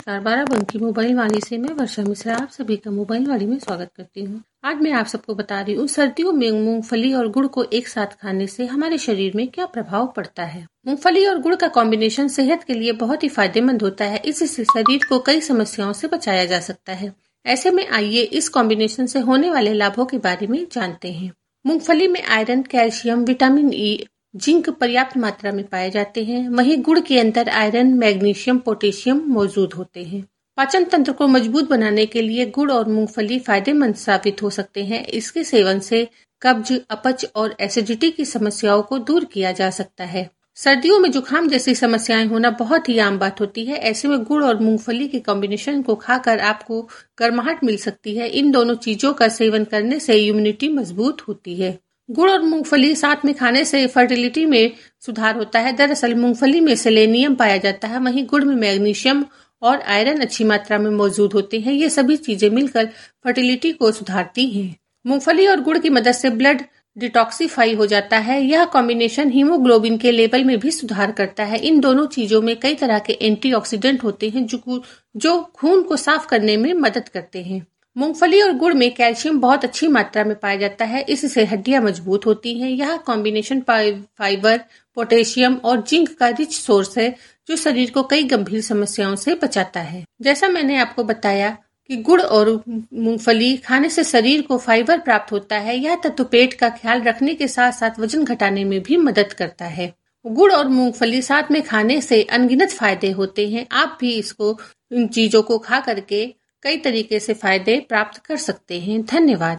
Barabanki mobile वाली से मैं वर्षा मिश्रा आप सभी का मोबाइल वाली में स्वागत करती हूँ। आज मैं आप सबको बता रही हूँ सर्दियों में मूंगफली और गुड़ को एक साथ खाने से हमारे शरीर में क्या प्रभाव पड़ता है। मूंगफली और गुड़ का कॉम्बिनेशन सेहत के लिए बहुत ही फायदेमंद होता है। इससे शरीर को कई समस्याओं से बचाया जा सकता है। ऐसे में आइए इस कॉम्बिनेशन से होने वाले लाभों के बारे में जानते हैं। मूंगफली में iron, calcium, vitamin E, zinc पर्याप्त मात्रा में पाए जाते हैं। वहीं गुड़ के अंदर आयरन, मैग्नीशियम, पोटेशियम मौजूद होते हैं। पाचन तंत्र को मजबूत बनाने के लिए गुड़ और मूंगफली फायदेमंद साबित हो सकते हैं। इसके सेवन से कब्ज, अपच और एसिडिटी की समस्याओं को दूर किया जा सकता है। सर्दियों में जुकाम जैसी समस्याएं होना बहुत ही आम बात होती है। ऐसे में गुड़ और मूंगफली के कॉम्बिनेशन को खाकर आपको गर्माहट मिल सकती है। इन दोनों चीजों का सेवन करने से इम्यूनिटी मजबूत होती है। गुड़ और मूंगफली साथ में खाने से फर्टिलिटी में सुधार होता है। दरअसल मूंगफली में सेलेनियम पाया जाता है, वहीं गुड़ में मैग्नीशियम और आयरन अच्छी मात्रा में मौजूद होते हैं। ये सभी चीजें मिलकर फर्टिलिटी को सुधारती हैं। मूंगफली और गुड़ की मदद से ब्लड डिटॉक्सिफाई हो जाता है। यह कॉम्बिनेशन हीमोग्लोबिन के लेवल में भी सुधार करता है। इन दोनों चीजों में कई तरह के एंटीऑक्सीडेंट होते हैं जो खून को साफ करने में मदद करते हैं। मूंगफली और गुड़ में कैल्शियम बहुत अच्छी मात्रा में पाया जाता है। इससे हड्डियां मजबूत होती हैं। यह कॉम्बिनेशन फाइबर, पोटेशियम और जिंक का रिच सोर्स है, जो शरीर को कई गंभीर समस्याओं से बचाता है। जैसा मैंने आपको बताया कि गुड़ और मूंगफली खाने से शरीर को फाइबर प्राप्त होता है। यह तत्व पेट का ख्याल रखने के साथ साथ वजन घटाने में भी मदद करता है। गुड़ और मूंगफली साथ में खाने से अनगिनत फायदे होते हैं। आप भी इन चीजों को खा करके कई तरीके से फायदे प्राप्त कर सकते हैं। धन्यवाद।